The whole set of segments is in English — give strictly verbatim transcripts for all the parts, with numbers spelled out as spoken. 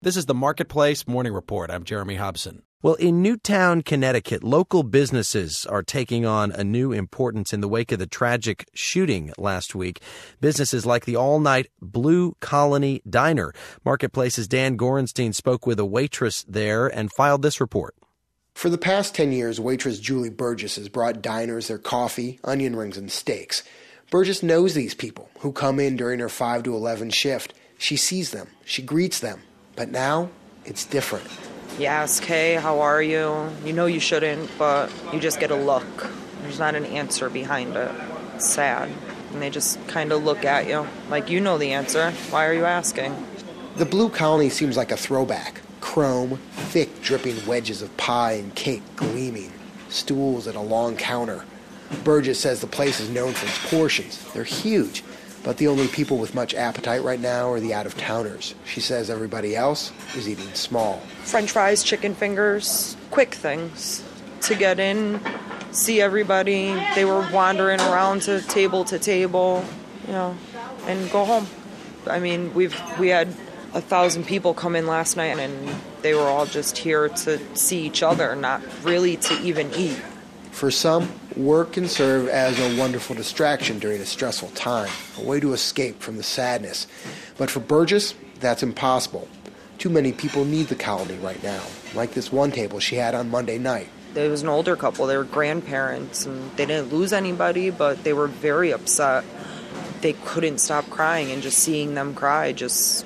This is the Marketplace Morning Report. I'm Jeremy Hobson. Well, in Newtown, Connecticut, local businesses are taking on a new importance in the wake of the tragic shooting last week. Businesses like the all-night Blue Colony Diner. Marketplace's Dan Gorenstein spoke with a waitress there and filed this report. For the past ten years, waitress Julie Burgess has brought diners their coffee, onion rings, and steaks. Burgess knows these people who come in during her five to eleven shift. She sees them. She greets them. But now, it's different. You ask, hey, how are you? You know you shouldn't, but you just get a look. There's not an answer behind it. It's sad. And they just kind of look at you like you know the answer. Why are you asking? The Blue Colony seems like a throwback. Chrome, thick, dripping wedges of pie and cake gleaming. Stools at a long counter. Burgess says the place is known for its portions. They're huge. But the only people with much appetite right now are the out-of-towners. She says everybody else is eating small. French fries, chicken fingers, quick things to get in, see everybody. They were wandering around to table to table, you know, and go home. I mean, we've we had a thousand people come in last night, and they were all just here to see each other, not really to even eat. For some, work can serve as a wonderful distraction during a stressful time, a way to escape from the sadness. But for Burgess, that's impossible. Too many people need the colony right now, like this one table she had on Monday night. There was an older couple. They were grandparents, and they didn't lose anybody, but they were very upset. They couldn't stop crying, and just seeing them cry just,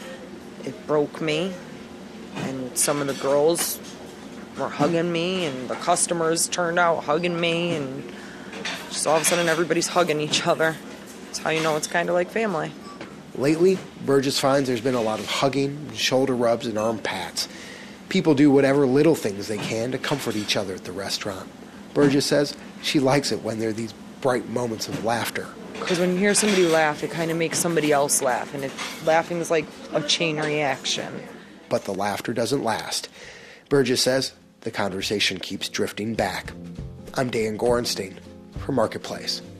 it broke me. And some of the girls were hugging me, and the customers turned out hugging me, and just all of a sudden everybody's hugging each other. That's how you know it's kind of like family. Lately, Burgess finds there's been a lot of hugging, shoulder rubs, and arm pats. People do whatever little things they can to comfort each other at the restaurant. Burgess says she likes it when there are these bright moments of laughter. Because when you hear somebody laugh, it kind of makes somebody else laugh, and it, laughing is like a chain reaction. But the laughter doesn't last. Burgess says the conversation keeps drifting back. I'm Dan Gorenstein for Marketplace.